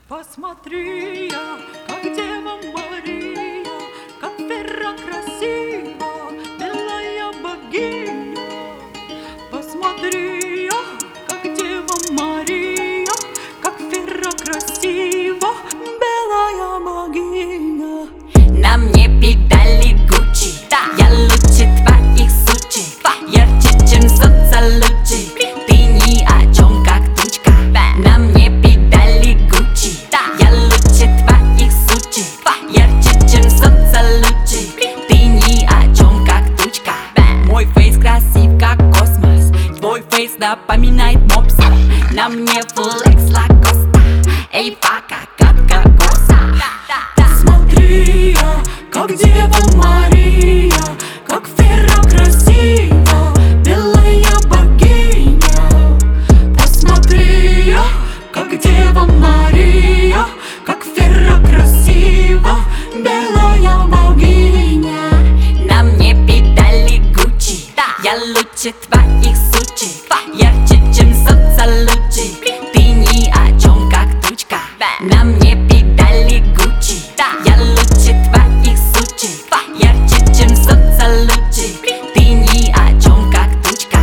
Посмотри я, как Дева Мария, как Вера красива, белая богиня. Посмотри я, как Дева Мария, как Вера красива, белая богиня. На мне педали Гуччи, я лучше твоих сучи, ярче, чем солнце лучи. Ты ни о чем, как тучка. На мне педали Гуччи, я лучше твоих сучи, ярче, чем солнце лучи. Ты ни о чем, как тучка. Мой фейс красив, как космос, твой фейс напоминает мопса. На мне флекс Лакоста, эй, пока, как кокоса. Посмотри я, как Дева Мария, как Вера красива, белая богиня. Посмотри я, как Дева Мария, как Вера красива, белая богиня. На мне педали Гуччи, я лучше твоих сучи, ярче, чем солнце лучи. Ты ни о чем, как тучка. На мне педали Гуччи, я лучше твоих сучи, ярче, чем солнце лучи. Ты ни о чем, как тучка.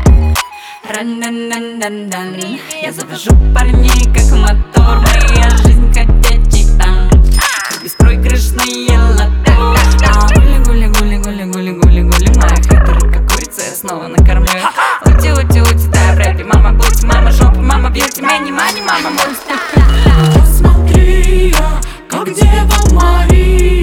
Ран-дан-дан-дан-дан. Я завожу парней, как мотор, моя жизнь как титан, беспроигрышные лото. Гули-гули-гули-гули-гули-гули, моя хитрая как курица, я снова накормлю. Ути-ути-ути, дай в рэпе, мама бути, мама жопа, мама бьюти, мэни, мани, мама мульт. Посмотри я, как Дева Мария,